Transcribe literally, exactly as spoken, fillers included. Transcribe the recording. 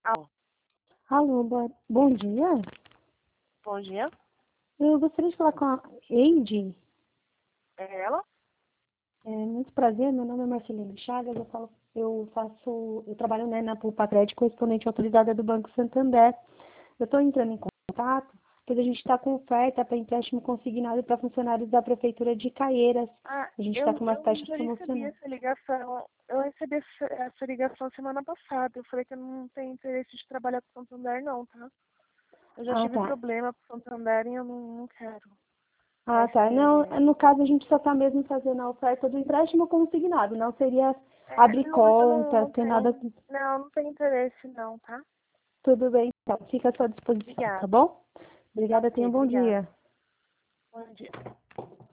Alô, Alô, boa- bom dia. bom dia. Eu gostaria de falar com a Eide. É ela? É muito prazer, meu nome é Marcelina Chagas, eu, falo, eu faço, eu trabalho né, na Pulpatrede, correspondente autorizada do Banco Santander. Eu estou entrando em contato, porque a gente está com oferta para empréstimo consignado para funcionários da Prefeitura de Caieiras. Ah, A gente está eu, com umas eu taxas já recebi promocionais. essa ligação. Eu recebi essa, essa ligação semana passada. Eu falei que eu não tenho interesse de trabalhar com Santander, não, tá? Eu já Ah, tive tá. problema com Santander e eu não, não quero Ah, mais tá. ter. Não, É, no caso a gente só está mesmo fazendo a oferta do empréstimo consignado, não seria é, abrir não, eu não, conta, não ter nada. tenho. Não, não tenho interesse, não, tá? Tudo bem, então. Fica à sua disposição, tá Obrigada. bom? Tá Obrigada, tenha ok, um bom obrigada. dia. Bom dia.